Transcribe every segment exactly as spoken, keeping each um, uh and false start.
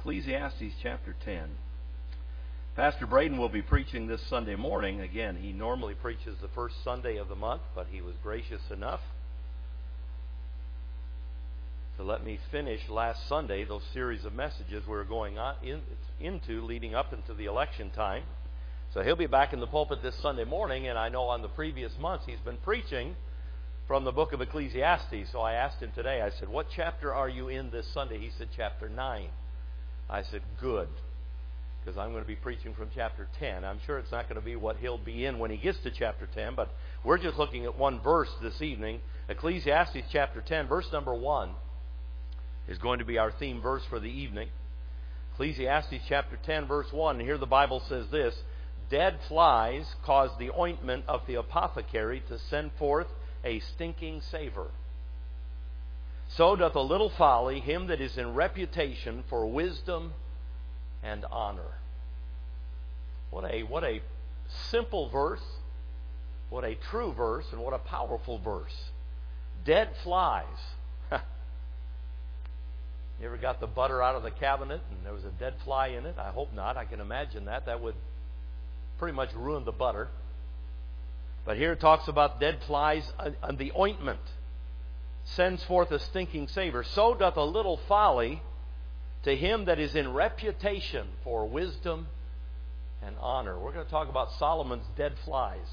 Ecclesiastes chapter ten. Pastor Braden will be preaching this Sunday morning. Again, he normally preaches the first Sunday of the month, but he was gracious enough to let me finish last Sunday those series of messages we were going on in, into leading up into the election time. So he'll be back in the pulpit this Sunday morning, and I know on the previous months he's been preaching from the book of Ecclesiastes. So I asked him today, I said, what chapter are you in this Sunday? He said, chapter nine. I said, good, because I'm going to be preaching from chapter ten. I'm sure it's not going to be what he'll be in when he gets to chapter ten, but we're just looking at one verse this evening. Ecclesiastes chapter ten, verse number one is going to be our theme verse for the evening. Ecclesiastes chapter ten, verse one, and here the Bible says this: dead flies cause the ointment of the apothecary to send forth a stinking savor. So doth a little folly him that is in reputation for wisdom and honor. What a what a simple verse, what a true verse, and what a powerful verse. Dead flies. You ever got the butter out of the cabinet and there was a dead fly in it? I hope not. I can imagine that. That would pretty much ruin the butter. But here it talks about dead flies, and the ointment sends forth a stinking savor. So doth a little folly to him that is in reputation for wisdom and honor. We're going to talk about Solomon's dead flies.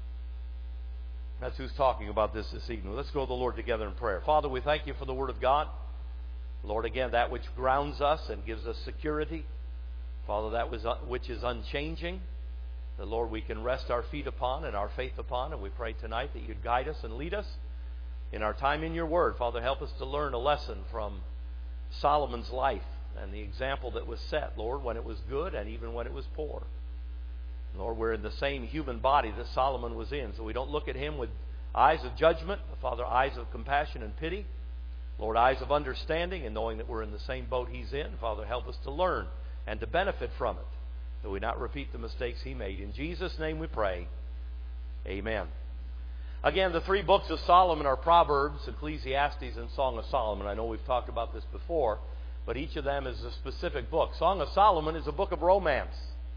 That's who's talking about this this evening. Let's go to the Lord together in prayer. Father, we thank you for the Word of God. Lord, again, that which grounds us and gives us security. Father, that was, which is unchanging. The Lord, we can rest our feet upon and our faith upon. And we pray tonight that you'd guide us and lead us in our time in your Word. Father, help us to learn a lesson from Solomon's life and the example that was set, Lord, when it was good and even when it was poor. Lord, we're in the same human body that Solomon was in, so we don't look at him with eyes of judgment, Father, eyes of compassion and pity. Lord, eyes of understanding and knowing that we're in the same boat he's in. Father, help us to learn and to benefit from it, that we not repeat the mistakes he made. In Jesus' name we pray. Amen. Again, the three books of Solomon are Proverbs, Ecclesiastes, and Song of Solomon. I know we've talked about this before, but each of them is a specific book. Song of Solomon is a book of romance.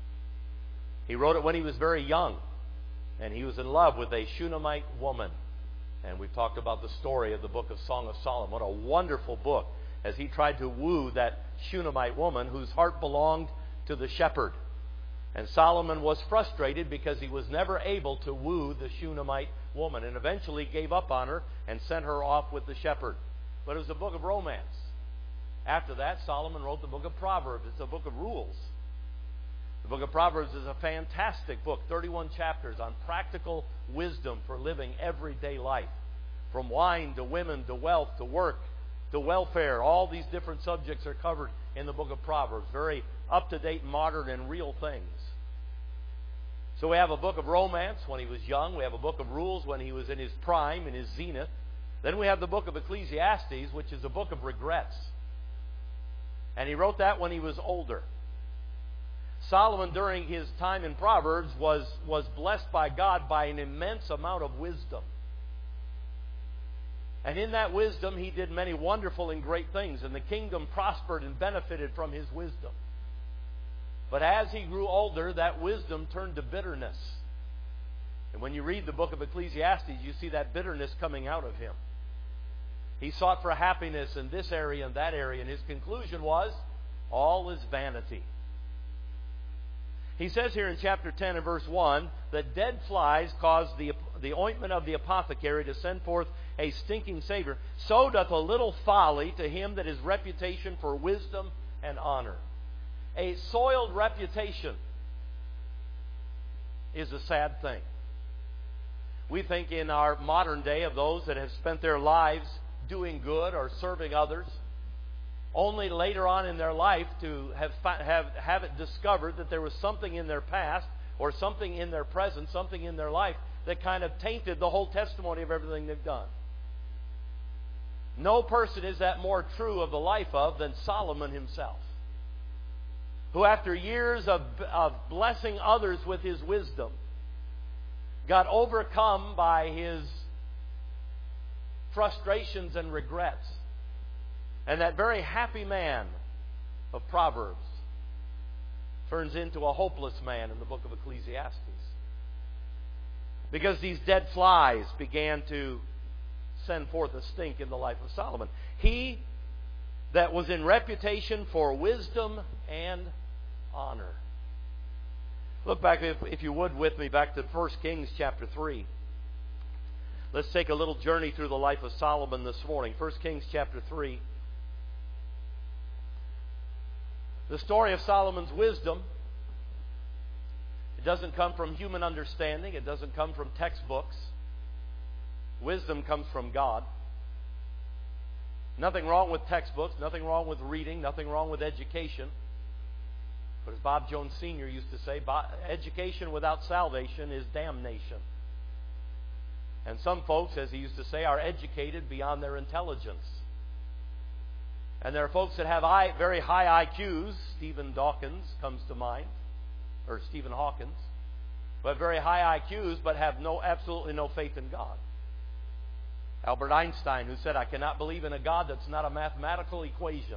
He wrote it when he was very young, and he was in love with a Shunammite woman. And we've talked about the story of the book of Song of Solomon. What a wonderful book, as he tried to woo that Shunammite woman whose heart belonged to the shepherd. And Solomon was frustrated because he was never able to woo the Shunammite woman, and eventually gave up on her and sent her off with the shepherd. But it was a book of romance. After that, Solomon wrote the book of Proverbs. It's a book of rules. The book of Proverbs is a fantastic book, thirty-one chapters on practical wisdom for living everyday life. From wine to women to wealth to work to welfare, all these different subjects are covered in the book of Proverbs. Very up-to-date, modern, and real things. So we have a book of romance when he was young. We have a book of rules when he was in his prime, in his zenith. Then we have the book of Ecclesiastes, which is a book of regrets. And he wrote that when he was older. Solomon, during his time in Proverbs, was, was blessed by God by an immense amount of wisdom. And in that wisdom, he did many wonderful and great things, and the kingdom prospered and benefited from his wisdom. But as he grew older, that wisdom turned to bitterness. And when you read the book of Ecclesiastes, you see that bitterness coming out of him. He sought for happiness in this area and that area, and his conclusion was, all is vanity. He says here in chapter ten and verse one that dead flies cause the, the ointment of the apothecary to send forth a stinking savor. So doth a little folly to him that is reputation for wisdom and honor. A soiled reputation is a sad thing. We think in our modern day of those that have spent their lives doing good or serving others, only later on in their life to have, have, have it discovered that there was something in their past or something in their present, something in their life that kind of tainted the whole testimony of everything they've done. No person is that more true of the life of than Solomon himself, who after years of, of blessing others with his wisdom, got overcome by his frustrations and regrets. And that very happy man of Proverbs turns into a hopeless man in the book of Ecclesiastes. Because these dead flies began to send forth a stink in the life of Solomon. He that was in reputation for wisdom and honor. Look back, if, if you would, with me, back to First Kings chapter three. Let's take a little journey through the life of Solomon this morning. First Kings chapter three. The story of Solomon's wisdom. It doesn't come from human understanding. It doesn't come from textbooks. Wisdom comes from God. Nothing wrong with textbooks. Nothing wrong with reading. Nothing wrong with education. But as Bob Jones Senior used to say, education without salvation is damnation. And some folks, as he used to say, are educated beyond their intelligence. And there are folks that have very high I Qs. Stephen Dawkins comes to mind, or Stephen Hawkins, but very high I Qs, but have no absolutely no faith in God. Albert Einstein, who said, "I cannot believe in a God that's not a mathematical equation."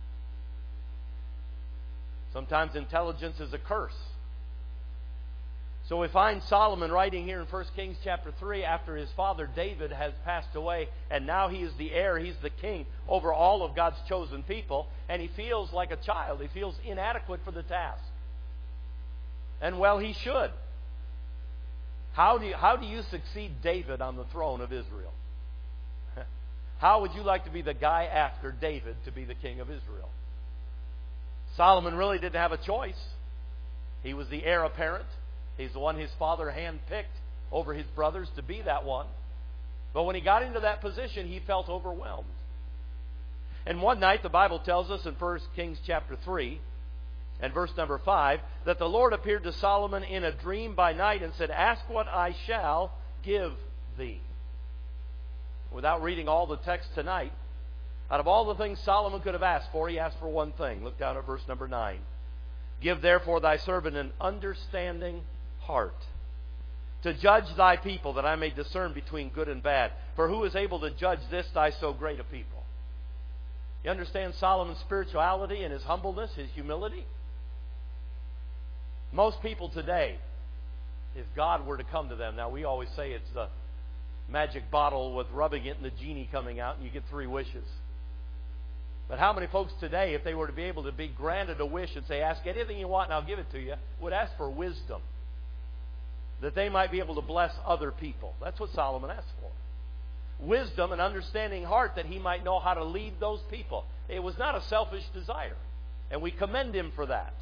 Sometimes intelligence is a curse. So we find Solomon writing here in First Kings chapter three after his father David has passed away, and now he is the heir, he's the king over all of God's chosen people, and he feels like a child. He feels inadequate for the task. And well, he should. How do you, how do you succeed David on the throne of Israel? How would you like to be the guy after David to be the king of Israel? Solomon really didn't have a choice. He was the heir apparent. He's the one his father handpicked over his brothers to be that one. But when he got into that position, he felt overwhelmed. And one night, the Bible tells us in First Kings chapter three, and verse number five, that the Lord appeared to Solomon in a dream by night and said, "Ask what I shall give thee." Without reading all the text tonight, out of all the things Solomon could have asked for, he asked for one thing. Look down at verse number nine. "Give therefore thy servant an understanding heart, to judge thy people, that I may discern between good and bad. For who is able to judge this thy so great a people?" You understand Solomon's spirituality and his humbleness, his humility? Most people today, if God were to come to them, now we always say it's the magic bottle with rubbing it and the genie coming out and you get three wishes. But how many folks today, if they were to be able to be granted a wish and say, "Ask anything you want and I'll give it to you," would ask for wisdom, that they might be able to bless other people? That's what Solomon asked for. Wisdom and understanding heart, that he might know how to lead those people. It was not a selfish desire, and we commend him for that.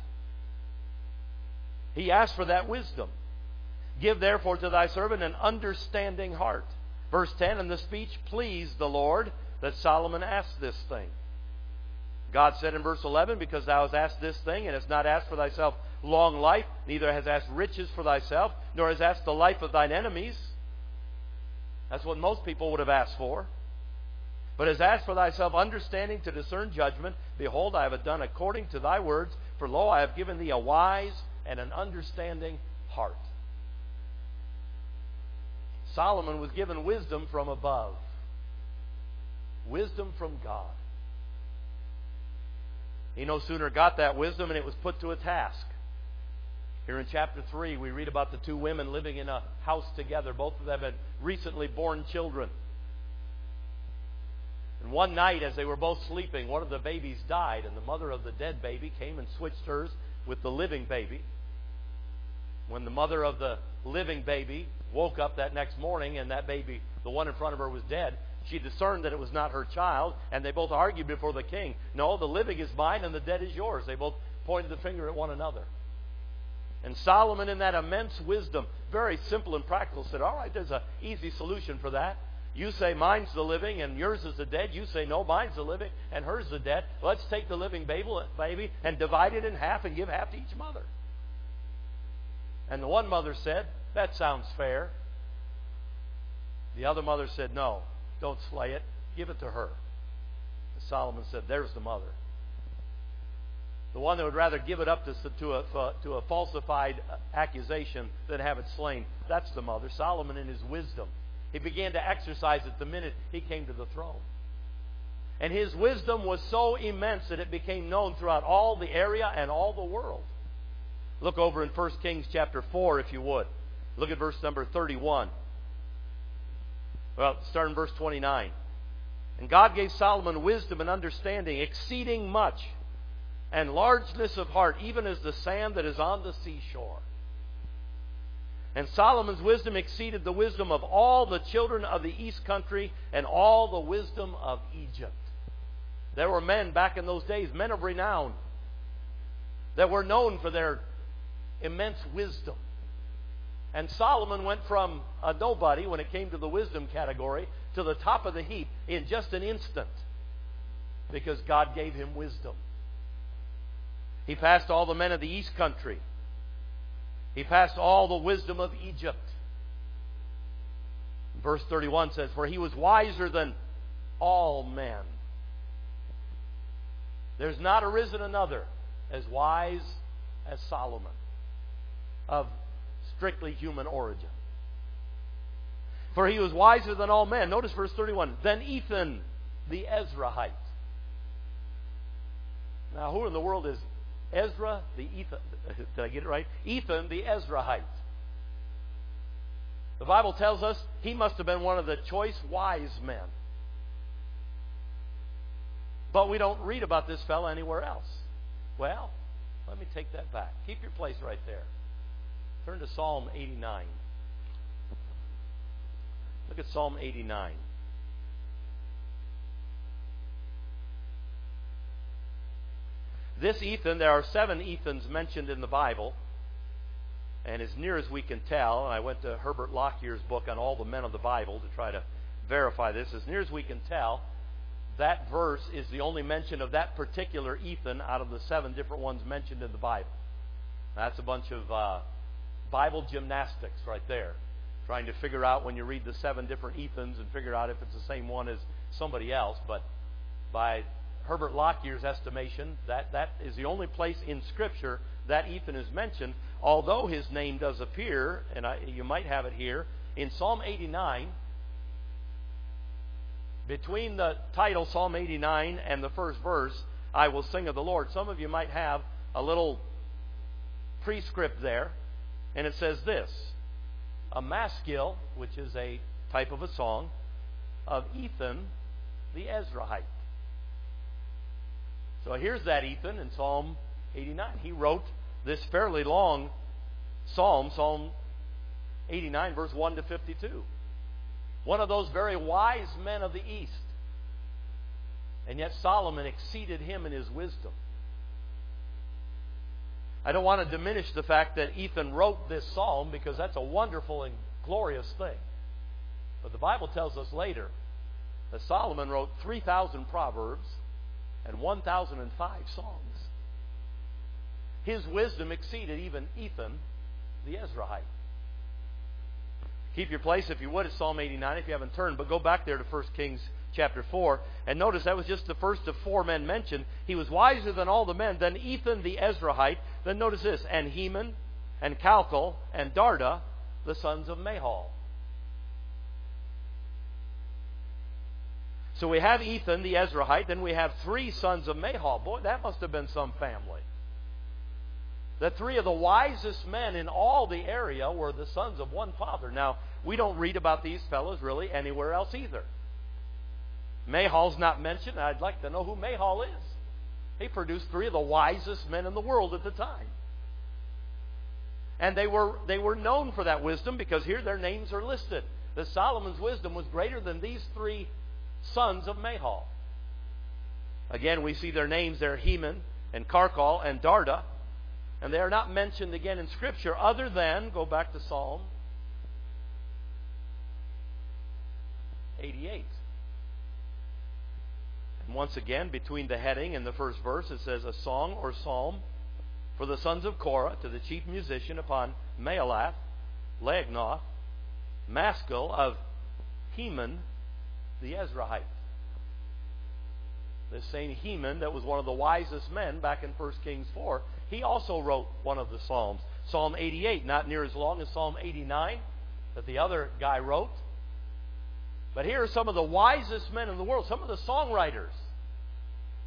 He asked for that wisdom. "Give therefore to thy servant an understanding heart." Verse ten, "And the speech pleased the Lord, that Solomon asked this thing." God said in verse eleven, "Because thou hast asked this thing, and hast not asked for thyself long life, neither hast asked riches for thyself, nor hast asked the life of thine enemies." That's what most people would have asked for. "But hast asked for thyself understanding to discern judgment. Behold, I have done according to thy words. For lo, I have given thee a wise and an understanding heart." Solomon was given wisdom from above. Wisdom from God. He no sooner got that wisdom and it was put to a task. Here in chapter three, we read about the two women living in a house together. Both of them had recently born children. And one night, as they were both sleeping, one of the babies died, and the mother of the dead baby came and switched hers with the living baby. When the mother of the living baby woke up that next morning and that baby, the one in front of her, was dead, she discerned that it was not her child, and they both argued before the king. "No, the living is mine and the dead is yours." They both pointed the finger at one another. And Solomon, in that immense wisdom, very simple and practical, said, "All right, there's an easy solution for that. You say mine's the living and yours is the dead. You say no, mine's the living and hers the dead. Let's take the living baby and divide it in half and give half to each mother." And the one mother said, "That sounds fair." The other mother said, "No, don't slay it. Give it to her." And Solomon said, "There's the mother." The one that would rather give it up to, to, a, to a falsified accusation than have it slain. That's the mother. Solomon, in his wisdom, he began to exercise it the minute he came to the throne. And his wisdom was so immense that it became known throughout all the area and all the world. Look over in First Kings chapter four, if you would. Look at verse number thirty-one. Well, start in verse twenty-nine. And God gave Solomon wisdom and understanding, exceeding much, and largeness of heart, even as the sand that is on the seashore. And Solomon's wisdom exceeded the wisdom of all the children of the east country and all the wisdom of Egypt. There were men back in those days, men of renown, that were known for their immense wisdom. And Solomon went from a nobody when it came to the wisdom category to the top of the heap in just an instant, because God gave him wisdom. He passed all the men of the east country. He passed all the wisdom of Egypt. Verse thirty-one says, for he was wiser than all men. There's not arisen another as wise as Solomon, of strictly human origin. For he was wiser than all men. Notice verse thirty-one. Then Ethan the Ezrahite. Now, who in the world is Ezra the Ethan? Did I get it right? Ethan the Ezrahite. The Bible tells us he must have been one of the choice wise men. But we don't read about this fellow anywhere else. Well, let me take that back. Keep your place right there. Turn to Psalm eighty-nine. Look at Psalm eighty-nine. This Ethan, there are seven Ethans mentioned in the Bible. And as near as we can tell, and I went to Herbert Lockyear's book on all the men of the Bible to try to verify this. As near as we can tell, that verse is the only mention of that particular Ethan out of the seven different ones mentioned in the Bible. That's a bunch of uh, Bible gymnastics right there. Trying to figure out when you read the seven different Ethans and figure out if it's the same one as somebody else. But by Herbert Lockyear's estimation, that, that is the only place in Scripture that Ethan is mentioned, although his name does appear, and I, you might have it here, in Psalm eighty-nine. Between the title Psalm eighty-nine and the first verse, I will sing of the Lord, some of you might have a little prescript there, and it says this: a maskil, which is a type of a song, of Ethan the Ezrahite. So here's that Ethan in Psalm eighty-nine. He wrote this fairly long psalm, Psalm eighty-nine, verse one to fifty-two. One of those very wise men of the East. And yet Solomon exceeded him in his wisdom. I don't want to diminish the fact that Ethan wrote this psalm, because that's a wonderful and glorious thing. But the Bible tells us later that Solomon wrote three thousand proverbs and one thousand five songs. His wisdom exceeded even Ethan the Ezrahite. Keep your place, if you would, at Psalm eighty-nine, if you haven't turned, but go back there to First Kings chapter four, and notice that was just the first of four men mentioned. He was wiser than all the men. Then Ethan the Ezrahite. Then notice this: and Heman, and Calcol, and Darda, the sons of Mahal. So we have Ethan the Ezrahite, then we have three sons of Mahal. Boy, that must have been some family. The three of the wisest men in all the area were the sons of one father. Now, we don't read about these fellows really anywhere else either. Mahal's not mentioned. I'd like to know who Mahal is. He produced three of the wisest men in the world at the time. And they were, they were known for that wisdom, because here their names are listed. That Solomon's wisdom was greater than these three sons of Mahal. Again, we see their names there: Heman and Calcol and Darda. And they are not mentioned again in Scripture, other than, go back to Psalm eighty-eight. And once again, between the heading and the first verse, it says, a song or psalm for the sons of Korah to the chief musician upon Maalath, Leagnoth, maskil of Heman the Ezrahite. This same Heman that was one of the wisest men back in First Kings four, he also wrote one of the Psalms. Psalm eighty-eight, not near as long as Psalm eighty-nine that the other guy wrote. But here are some of the wisest men in the world, some of the songwriters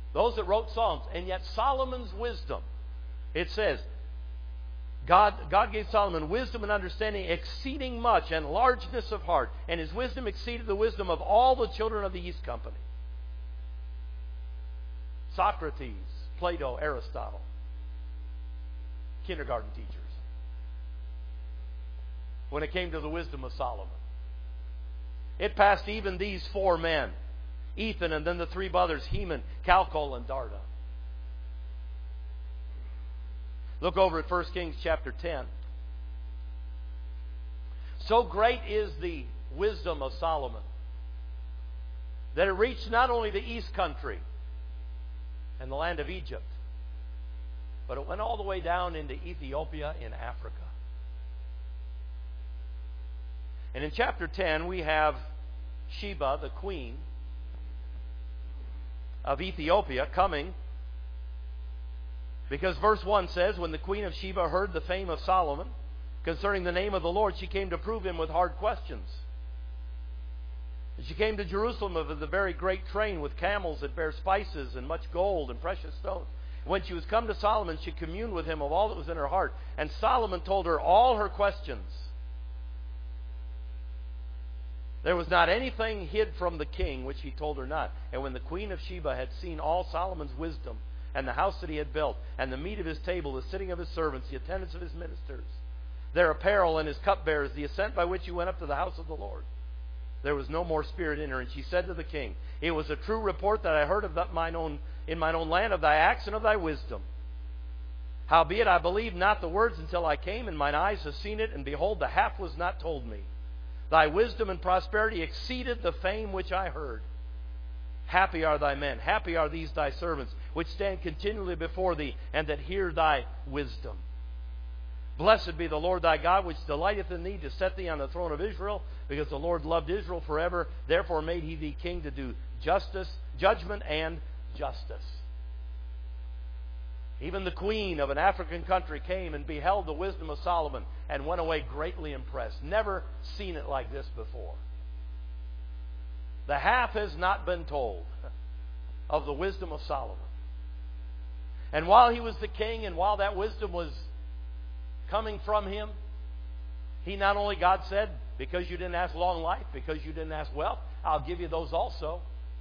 Those that wrote Psalms. And yet Solomon's wisdom, it says, God, God gave Solomon wisdom and understanding exceeding much and largeness of heart. And his wisdom exceeded the wisdom of all the children of the East Company. Socrates, Plato, Aristotle. Kindergarten teachers. When it came to the wisdom of Solomon. It passed even these four men. Ethan and then the three brothers, Heman, Calcol, and Darda. Look over at First Kings chapter ten. So great is the wisdom of Solomon that it reached not only the east country and the land of Egypt, but it went all the way down into Ethiopia in Africa. And in chapter ten we have Sheba, the queen of Ethiopia, coming. Because verse one says, when the queen of Sheba heard the fame of Solomon concerning the name of the Lord, she came to prove him with hard questions. And she came to Jerusalem with a very great train with camels that bear spices and much gold and precious stones. When she was come to Solomon, she communed with him of all that was in her heart. And Solomon told her all her questions. There was not anything hid from the king which he told her not. And when the queen of Sheba had seen all Solomon's wisdom, and the house that he had built, and the meat of his table, the sitting of his servants, the attendance of his ministers, their apparel and his cupbearers, the ascent by which he went up to the house of the Lord, there was no more spirit in her. And she said to the king, it was a true report that I heard of that mine own, in mine own land of thy acts and of thy wisdom. Howbeit I believed not the words until I came, and mine eyes have seen it, and behold, the half was not told me. Thy wisdom and prosperity exceeded the fame which I heard. Happy are thy men, happy are these thy servants, which stand continually before thee, and that hear thy wisdom. Blessed be the Lord thy God, which delighteth in thee to set thee on the throne of Israel, because the Lord loved Israel forever. Therefore made he thee king to do justice, judgment, and justice. Even the queen of an African country came and beheld the wisdom of Solomon, and went away greatly impressed. Never seen it like this before. The half has not been told of the wisdom of Solomon. And while he was the king, and while that wisdom was coming from him, he not only, God said, because you didn't ask long life, because you didn't ask wealth, I'll give you those also.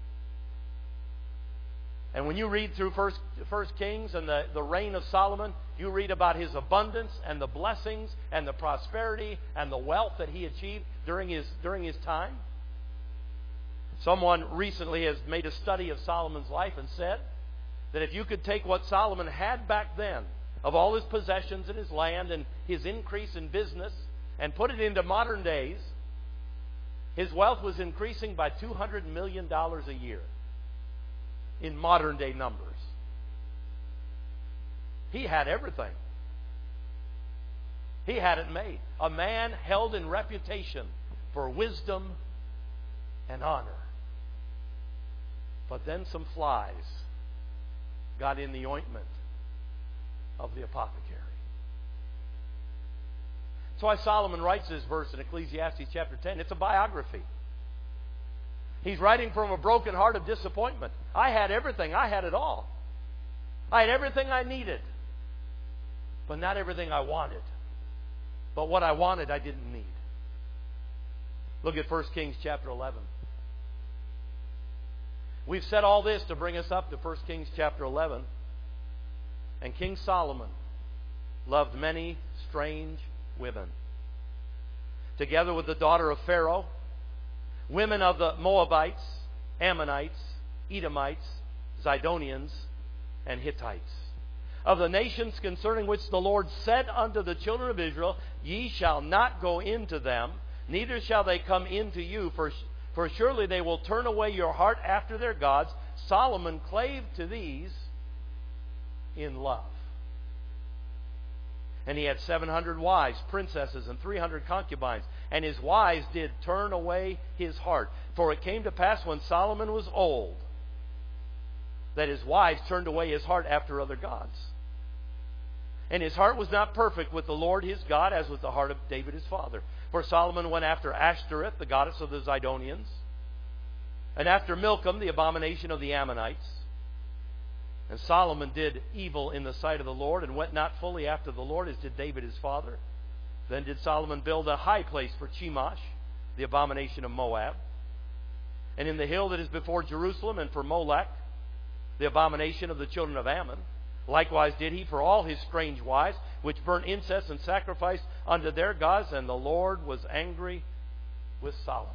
And when you read through First, First Kings and the, the reign of Solomon, you read about his abundance and the blessings and the prosperity and the wealth that he achieved during his, during his time. Someone recently has made a study of Solomon's life and said that if you could take what Solomon had back then, of all his possessions and his land and his increase in business, and put it into modern days, his wealth was increasing by two hundred million dollars a year in modern day numbers. He had everything. He had it made. A man held in reputation for wisdom and honor. But then some flies got in the ointment of the apothecary. That's why Solomon writes this verse in Ecclesiastes chapter ten. It's a biography. He's writing from a broken heart of disappointment. I had everything. I had it all. I had everything I needed. But not everything I wanted. But what I wanted, I didn't need. Look at First Kings chapter eleven. We've said all this to bring us up to First Kings chapter eleven. And King Solomon loved many strange women. Together with the daughter of Pharaoh, women of the Moabites, Ammonites, Edomites, Zidonians, and Hittites. Of the nations concerning which the Lord said unto the children of Israel, Ye shall not go into them, neither shall they come into you, for For surely they will turn away your heart after their gods. Solomon clave to these in love. And he had seven hundred wives, princesses, and three hundred concubines. And his wives did turn away his heart. For it came to pass when Solomon was old, that his wives turned away his heart after other gods. And his heart was not perfect with the Lord his God, as was the heart of David his father. For Solomon went after Ashtoreth, the goddess of the Zidonians, and after Milcom, the abomination of the Ammonites, And Solomon did evil in the sight of the Lord, and went not fully after the Lord, as did David his father. Then did Solomon build a high place for Chemosh, the abomination of Moab, and in the hill that is before Jerusalem, and for Molech, the abomination of the children of Ammon. Likewise did he for all his strange wives, which burnt incense and sacrificed unto their gods, and the Lord was angry with Solomon.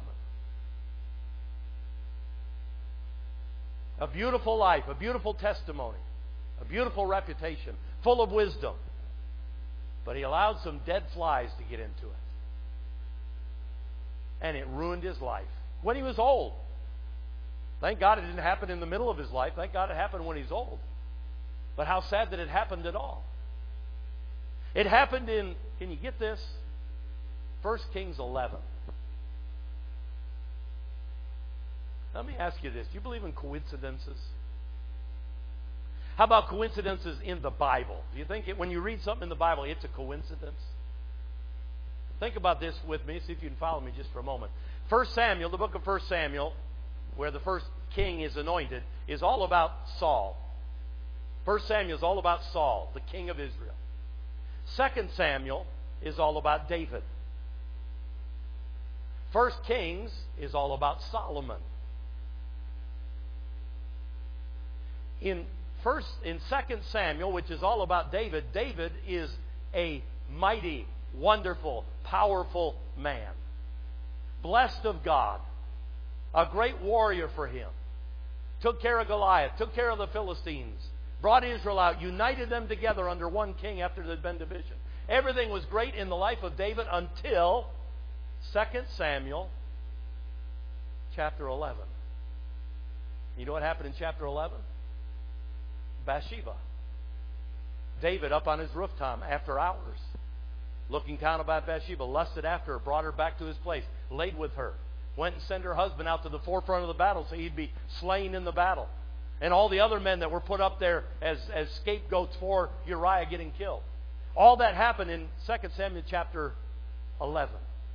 A beautiful life, a beautiful testimony, a beautiful reputation, full of wisdom. But he allowed some dead flies to get into it. And it ruined his life when he was old. Thank God it didn't happen in the middle of his life. Thank God it happened when he's old. But how sad that it happened at all. It happened in, can you get this? First Kings eleven. Let me ask you this. Do you believe in coincidences? How about coincidences in the Bible? Do you think it, when you read something in the Bible, it's a coincidence? Think about this with me. See if you can follow me just for a moment. First Samuel, the book of First Samuel, where the first king is anointed, is all about Saul. First Samuel is all about Saul, the king of Israel. Second Samuel is all about David. First Kings is all about Solomon. In first, in Second Samuel, which is all about David, David is a mighty, wonderful, powerful man, blessed of God, a great warrior for him. Took care of Goliath, took care of the Philistines, brought Israel out, united them together under one king after there had been division. Everything was great in the life of David until Second Samuel chapter eleven. You know what happened in chapter eleven? Bathsheba. David up on his rooftop after hours, looking down about Bathsheba, lusted after her, brought her back to his place, laid with her, went and sent her husband out to the forefront of the battle so he'd be slain in the battle. And all the other men that were put up there as, as scapegoats for Uriah getting killed. All that happened in Second Samuel chapter eleven.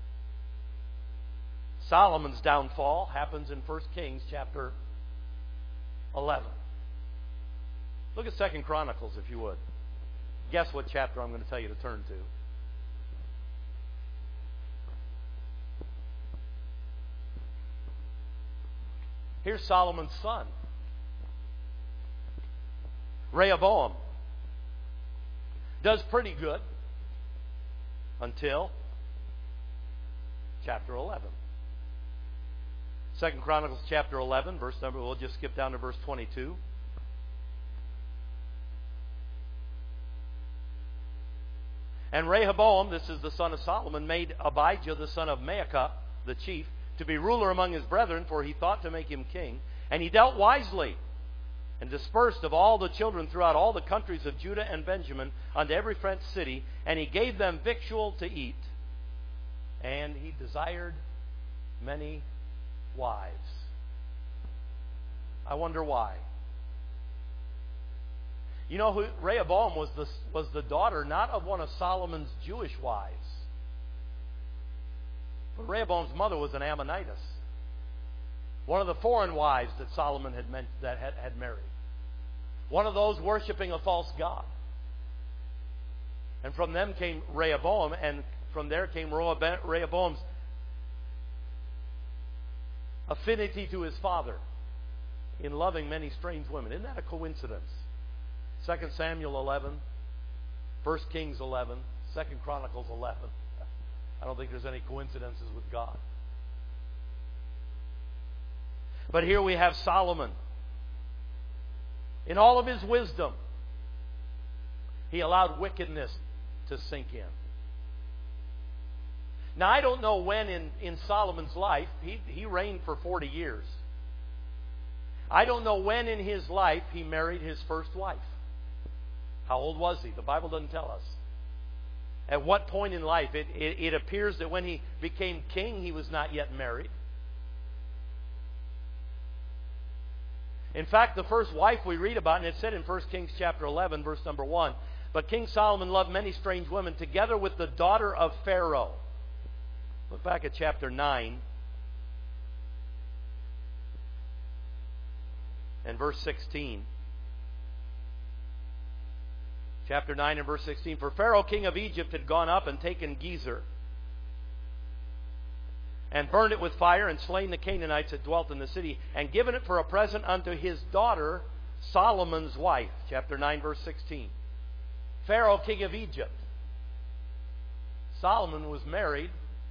Solomon's downfall happens in First Kings chapter eleven. Look at Second Chronicles, if you would. Guess what chapter I'm going to tell you to turn to. Here's Solomon's son, Rehoboam. Does pretty good until chapter eleven. Second Chronicles chapter eleven, verse number, we'll just skip down to verse twenty-two. And Rehoboam, this is the son of Solomon, made Abijah the son of Maacah, the chief, to be ruler among his brethren, for he thought to make him king. And he dealt wisely, and dispersed of all the children throughout all the countries of Judah and Benjamin unto every fenced city, and he gave them victual to eat. And he desired many wives. I wonder why. You know, who, Rehoboam was the, was the daughter not of one of Solomon's Jewish wives. But Rehoboam's mother was an Ammonitess. One of the foreign wives that Solomon had, meant, that had, had married. One of those worshiping a false god. And from them came Rehoboam, and from there came Rehoboam's affinity to his father in loving many strange women. Isn't that a coincidence? Second Samuel eleven, First Kings eleven, Second Chronicles eleven. I don't think there's any coincidences with God. But here we have Solomon. In all of his wisdom, he allowed wickedness to sink in. Now, I don't know when in, in Solomon's life, he, he reigned for forty years. I don't know when in his life he married his first wife. How old was he? The Bible doesn't tell us. At what point in life? It, it, it appears that when he became king, he was not yet married. In fact, the first wife we read about, and it said in First Kings chapter eleven, verse number one, but King Solomon loved many strange women, together with the daughter of Pharaoh. Look back at chapter nine and verse sixteen. Chapter nine and verse sixteen. For Pharaoh, king of Egypt, had gone up and taken Gezer, and burned it with fire, and slain the Canaanites that dwelt in the city, and given it for a present unto his daughter, Solomon's wife. Chapter nine, verse sixteen. Pharaoh, king of Egypt. Solomon was married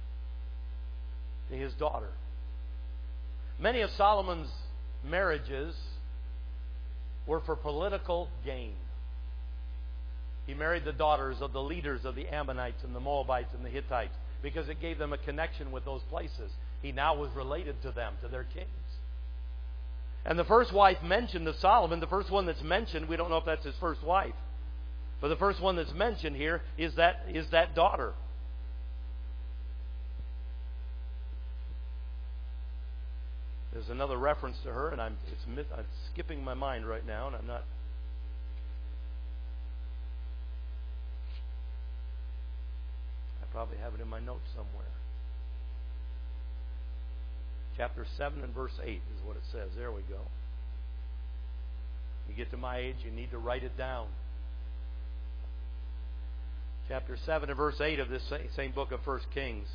to his daughter. Many of Solomon's marriages were for political gain. He married the daughters of the leaders of the Ammonites and the Moabites and the Hittites because it gave them a connection with those places. He now was related to them, to their kings. And the first wife mentioned of Solomon, the first one that's mentioned, we don't know if that's his first wife, but the first one that's mentioned here is that is that daughter. There's another reference to her, and I'm it's I'm skipping my mind right now, and I'm not. I probably have it in my notes somewhere. Chapter seven and verse eight is what it says. There we go. You get to my age, you need to write it down. Chapter seven and verse eight of this same book of First Kings.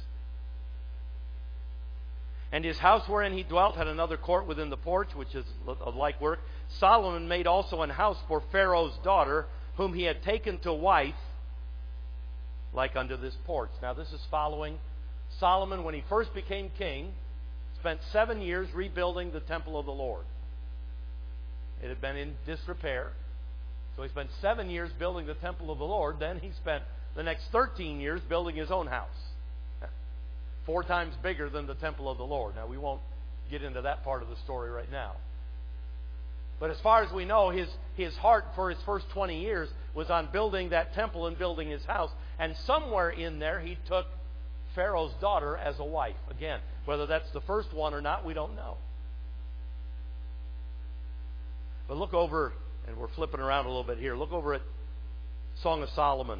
And his house wherein he dwelt had another court within the porch, which is of like work. Solomon made also an house for Pharaoh's daughter, whom he had taken to wife, like unto this porch. Now this is following Solomon, when he first became king, spent seven years rebuilding the temple of the Lord. It had been in disrepair. So he spent seven years building the temple of the Lord. Then he spent the next thirteen years building his own house. Four times bigger than the temple of the Lord. Now, we won't get into that part of the story right now. But as far as we know, his, his heart for his first twenty years was on building that temple and building his house. And somewhere in there, he took Pharaoh's daughter as a wife. Again, whether that's the first one or not, we don't know. But look over, and we're flipping around a little bit here. Look over at Song of Solomon.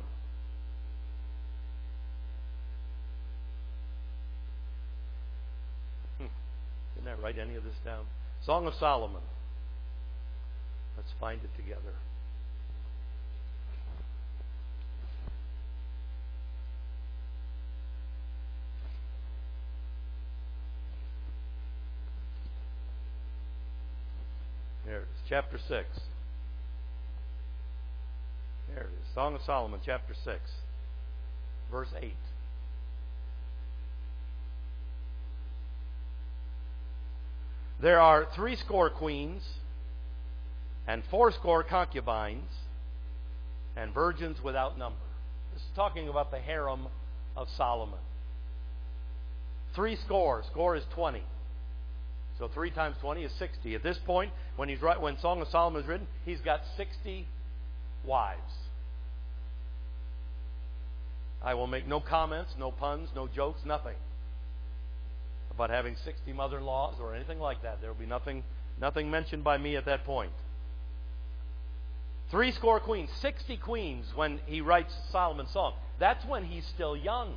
Didn't I write any of this down? Song of Solomon. Let's find it together. There it is. Chapter six. There it is. Song of Solomon, chapter six. Verse eight. There are threescore queens, and fourscore concubines, and virgins without number. This is talking about the harem of Solomon. Three score. Score is twenty. So three times twenty is sixty. At this point, when he's right, when Song of Solomon is written, he's got sixty wives. I will make no comments, no puns, no jokes, nothing about having sixty mother-in-laws or anything like that. There will be nothing, nothing mentioned by me at that point. Three score queens, sixty queens when he writes Solomon's song. That's when he's still young.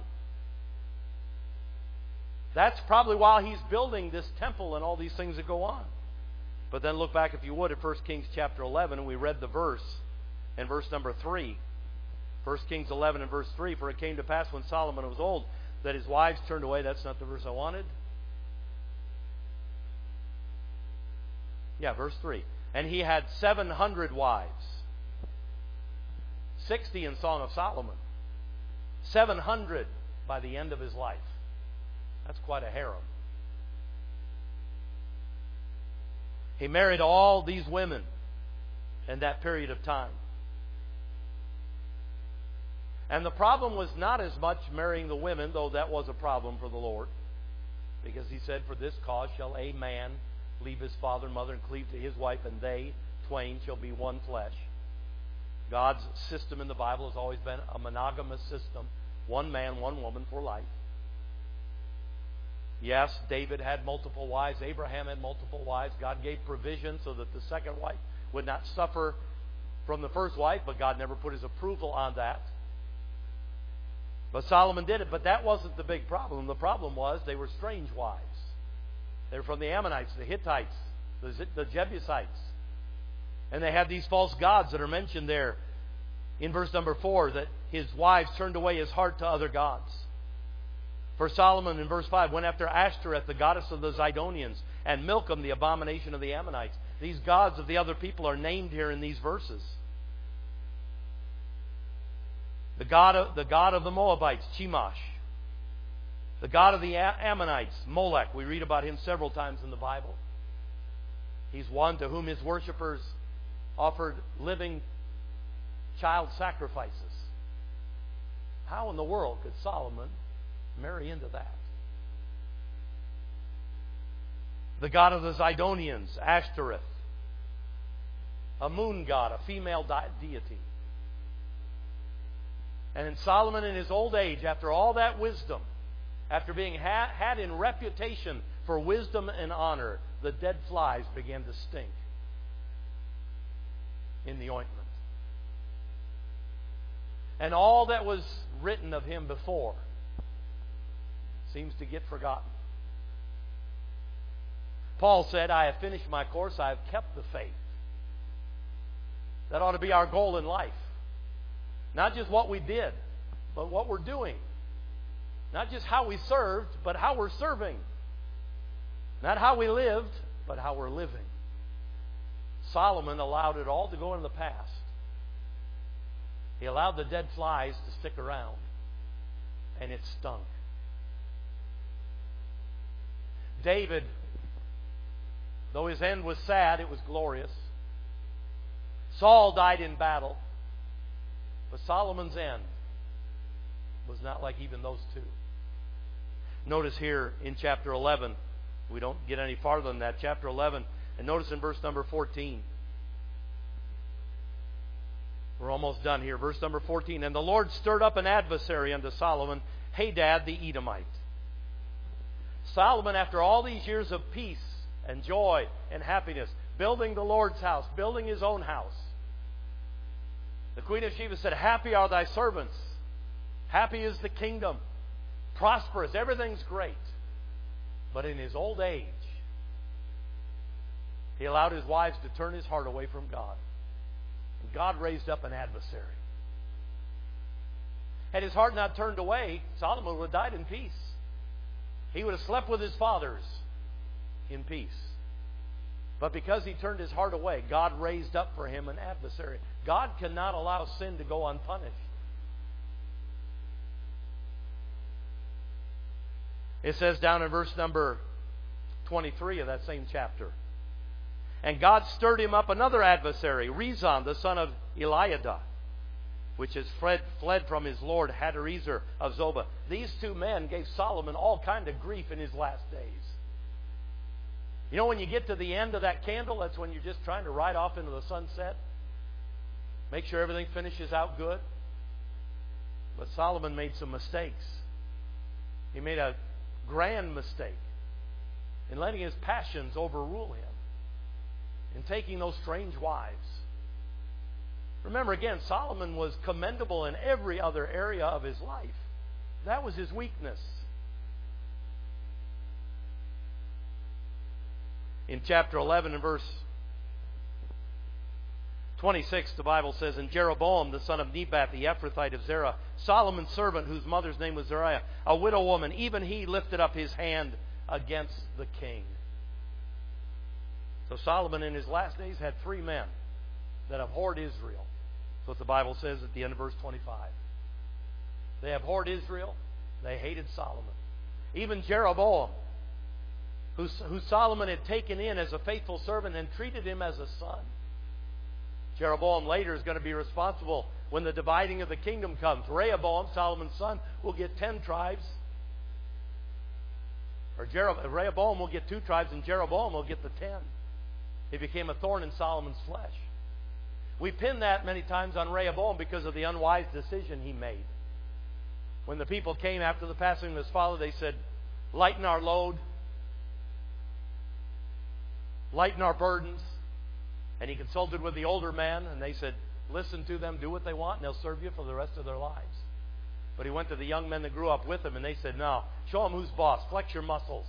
That's probably while he's building this temple and all these things that go on. But then look back, if you would, at First Kings chapter eleven, and we read the verse in verse number three. First Kings eleven and verse three, for it came to pass when Solomon was old that his wives turned away. That's not the verse I wanted. Yeah, verse three. And he had seven hundred wives. Sixty in Song of Solomon. Seven hundred by the end of his life. That's quite a harem. He married all these women in that period of time. And the problem was not as much marrying the women, though that was a problem for the Lord. Because he said, for this cause shall a man leave his father and mother and cleave to his wife, and they twain shall be one flesh. God's system in the Bible has always been a monogamous system. One man, one woman for life. Yes, David had multiple wives. Abraham had multiple wives. God gave provision so that the second wife would not suffer from the first wife, but God never put his approval on that. But Solomon did it. But that wasn't the big problem. The problem was they were strange wives. They were from the Ammonites, the Hittites, the, the Jebusites. And they had these false gods that are mentioned there In verse number four, that his wives turned away his heart to other gods. For Solomon, in verse five, went after Ashtoreth, the goddess of the Zidonians, and Milcom, the abomination of the Ammonites. These gods of the other people are named here in these verses. The god of the, god of the Moabites, Chemosh. The god of the Ammonites, Molech. We read about him several times in the Bible. He's one to whom his worshippers offered living child sacrifices. How in the world could Solomon marry into that? The god of the Zidonians, Ashtoreth. A moon god, a female deity. And in Solomon in his old age, after all that wisdom, after being ha- had in reputation for wisdom and honor, the dead flies began to stink in the ointment. And all that was written of him before seems to get forgotten. Paul said, I have finished my course, I have kept the faith. That ought to be our goal in life. Not just what we did, but what we're doing. Not just how we served, but how we're serving. Not how we lived, but how we're living. Solomon allowed it all to go in the past. He allowed the dead flies to stick around, and it stunk. David, though his end was sad, it was glorious. Saul died in battle, but Solomon's end was not like even those two. Notice here in chapter eleven, we don't get any farther than that, chapter eleven, and notice in verse number fourteen. We're almost done here. Verse number fourteen. And the Lord stirred up an adversary unto Solomon, Hadad the Edomite. Solomon, after all these years of peace and joy and happiness, building the Lord's house, building his own house. The Queen of Sheba said, happy are thy servants. Happy is the kingdom. Prosperous. Everything's great. But in his old age, he allowed his wives to turn his heart away from God. And God raised up an adversary. Had his heart not turned away, Solomon would have died in peace. He would have slept with his fathers in peace. But because he turned his heart away, God raised up for him an adversary. God cannot allow sin to go unpunished. It says down in verse number twenty-three of that same chapter. And God stirred him up another adversary, Rezon, the son of Eliada, which has fled, fled from his lord Hadarezer of Zobah. These two men gave Solomon all kind of grief in his last days. You know, when you get to the end of that candle, that's when you're just trying to ride off into the sunset. Make sure everything finishes out good. But Solomon made some mistakes. He made a grand mistake in letting his passions overrule him, in taking those strange wives. Remember again, Solomon was commendable in every other area of his life. That was his weakness. In chapter eleven and verse twenty-six, the Bible says, And Jeroboam, the son of Nebat, the Ephrathite of Zerah, Solomon's servant, whose mother's name was Zariah, a widow woman, even he lifted up his hand against the king. So Solomon in his last days had three men that abhorred Israel. That's what the Bible says at the end of verse twenty-five. They abhorred Israel. They hated Solomon. Even Jeroboam, who, who Solomon had taken in as a faithful servant and treated him as a son. Jeroboam later is going to be responsible when the dividing of the kingdom comes. Rehoboam, Solomon's son, will get ten tribes. Or Jeroboam, Rehoboam will get two tribes and Jeroboam will get the ten. He became a thorn in Solomon's flesh. We pin that many times on Rehoboam because of the unwise decision he made. When the people came after the passing of his father, they said, lighten our load, lighten our burdens. And he consulted with the older men, and they said, listen to them, do what they want, and they'll serve you for the rest of their lives. But he went to the young men that grew up with him, and they said, no, show them who's boss, flex your muscles.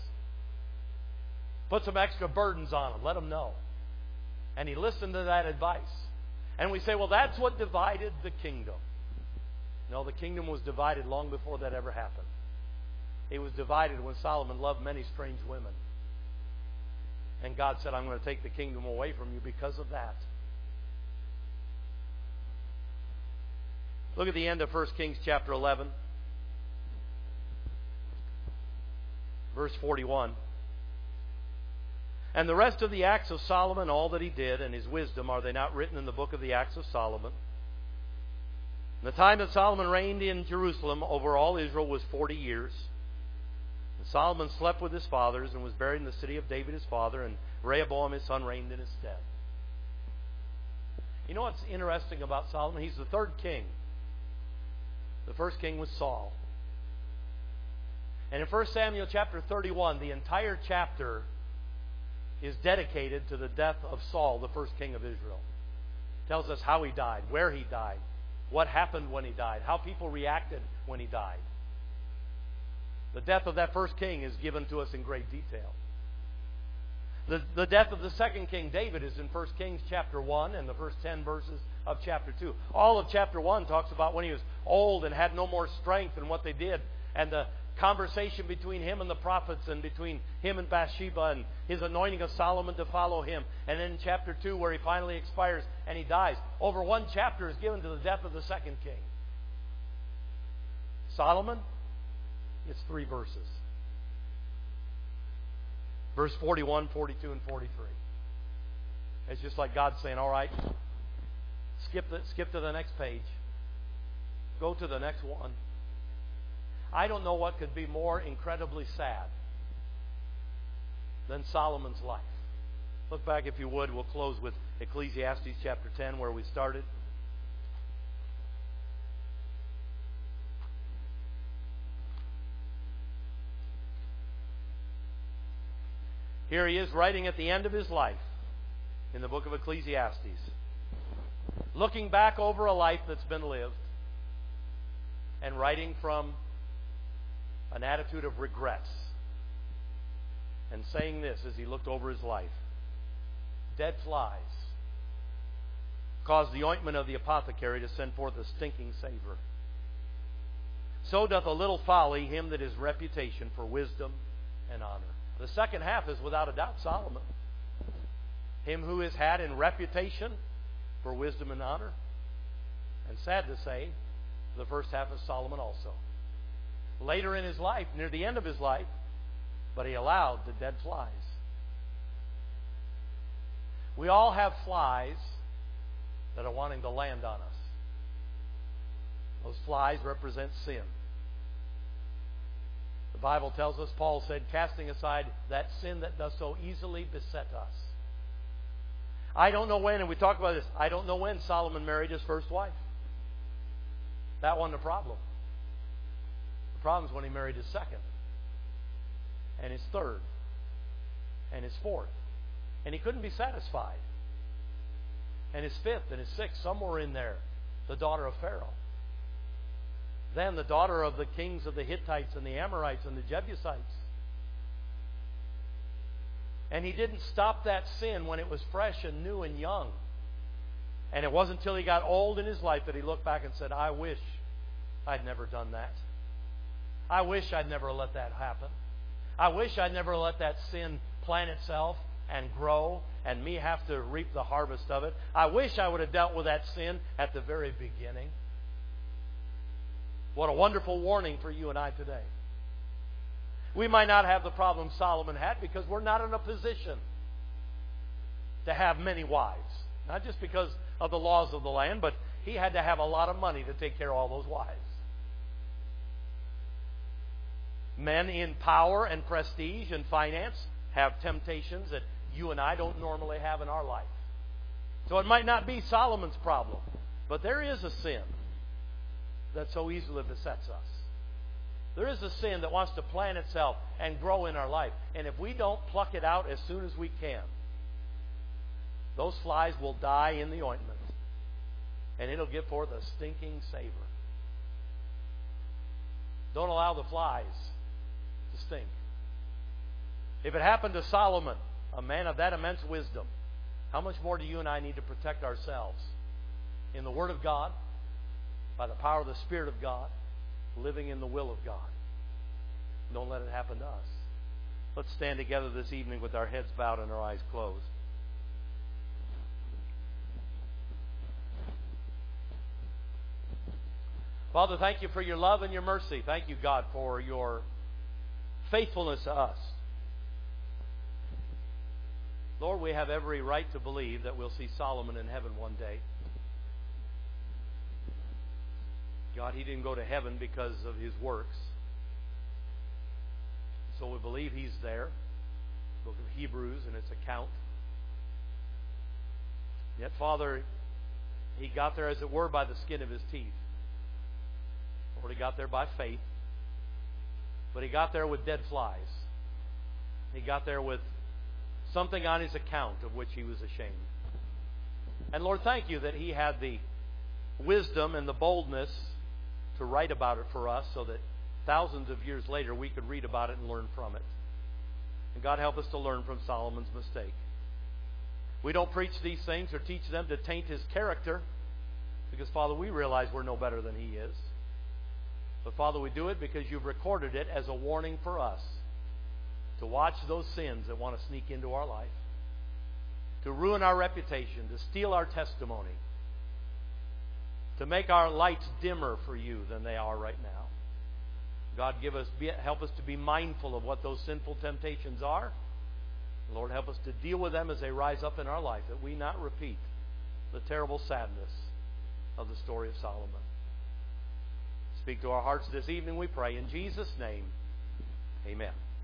Put some extra burdens on them, let them know. And he listened to that advice. And we say, well, that's what divided the kingdom. No, the kingdom was divided long before that ever happened. It was divided when Solomon loved many strange women. And God said, I'm going to take the kingdom away from you because of that. Look at the end of First Kings chapter eleven. Verse forty-one. And the rest of the acts of Solomon, all that he did, and his wisdom, are they not written in the book of the acts of Solomon? And the time that Solomon reigned in Jerusalem over all Israel was forty years. And Solomon slept with his fathers and was buried in the city of David his father, and Rehoboam his son reigned in his stead. You know what's interesting about Solomon? He's the third king. The first king was Saul. And in First Samuel chapter thirty-one, the entire chapter is dedicated to the death of Saul, the first king of Israel. It tells us how he died, where he died, what happened when he died, how people reacted when he died. The death of that first king is given to us in great detail. The, the death of the second king, David, is in First Kings chapter one and the first ten verses of chapter two. All of chapter one talks about when he was old and had no more strength and what they did, and the conversation between him and the prophets, and between him and Bathsheba, and his anointing of Solomon to follow him. And then in chapter two, where he finally expires and he dies. Over one chapter is given to the death of the second king. Solomon, it's three verses. Verse forty-one, forty-two, and forty-three. It's just like God saying, all right, skip, the, skip to the next page. Go to the next one. I don't know what could be more incredibly sad than Solomon's life. Look back, if you would. We'll close with Ecclesiastes chapter ten, where we started. Here he is writing at the end of his life in the book of Ecclesiastes, looking back over a life that's been lived and writing from an attitude of regrets, and saying this as he looked over his life: dead flies cause the ointment of the apothecary to send forth a stinking savor. So doth a little folly him that is reputation for wisdom and honor. The second half is without a doubt Solomon. Him who is had in reputation for wisdom and honor. And sad to say, the first half is Solomon also. Later in his life, near the end of his life, but he allowed the dead flies. We all have flies that are wanting to land on us. Those flies represent sin. The Bible tells us, Paul said, casting aside that sin that does so easily beset us. I don't know when, and we talk about this, I don't know when Solomon married his first wife. That wasn't a problem. The problem is when he married his second, and his third, and his fourth. And he couldn't be satisfied. And his fifth and his sixth, somewhere in there, the daughter of Pharaoh. Then the daughter of the kings of the Hittites and the Amorites and the Jebusites. And he didn't stop that sin when it was fresh and new and young. And it wasn't until he got old in his life that he looked back and said, I wish I'd never done that. I wish I'd never let that happen. I wish I'd never let that sin plant itself and grow and me have to reap the harvest of it. I wish I would have dealt with that sin at the very beginning. What a wonderful warning for you and I today. We might not have the problem Solomon had because we're not in a position to have many wives. Not just because of the laws of the land, but he had to have a lot of money to take care of all those wives. Men in power and prestige and finance have temptations that you and I don't normally have in our life. So it might not be Solomon's problem, but there is a sin that so easily besets us. There is a sin that wants to plant itself and grow in our life. And if we don't pluck it out as soon as we can, those flies will die in the ointment. And it'll give forth a stinking savor. Don't allow the flies to stink. If it happened to Solomon, a man of that immense wisdom, how much more do you and I need to protect ourselves in the Word of God, by the power of the Spirit of God, living in the will of God. Don't let it happen to us. Let's stand together this evening with our heads bowed and our eyes closed. Father, thank you for your love and your mercy. Thank you, God, for your faithfulness to us. Lord, we have every right to believe that we'll see Solomon in heaven one day. God, he didn't go to heaven because of his works. So we believe he's there. The book of Hebrews and its account. Yet, Father, he got there, as it were, by the skin of his teeth. Lord, he got there by faith. But he got there with dead flies. He got there with something on his account of which he was ashamed. And Lord, thank you that he had the wisdom and the boldness to write about it for us so that thousands of years later we could read about it and learn from it. And God, help us to learn from Solomon's mistake. We don't preach these things or teach them to taint his character because, Father, we realize we're no better than he is. But, Father, we do it because you've recorded it as a warning for us to watch those sins that want to sneak into our life, to ruin our reputation, to steal our testimony, to make our lights dimmer for you than they are right now. God, give us, help us to be mindful of what those sinful temptations are. Lord, help us to deal with them as they rise up in our life, that we not repeat the terrible sadness of the story of Solomon. Speak to our hearts this evening, we pray. In Jesus' name, amen.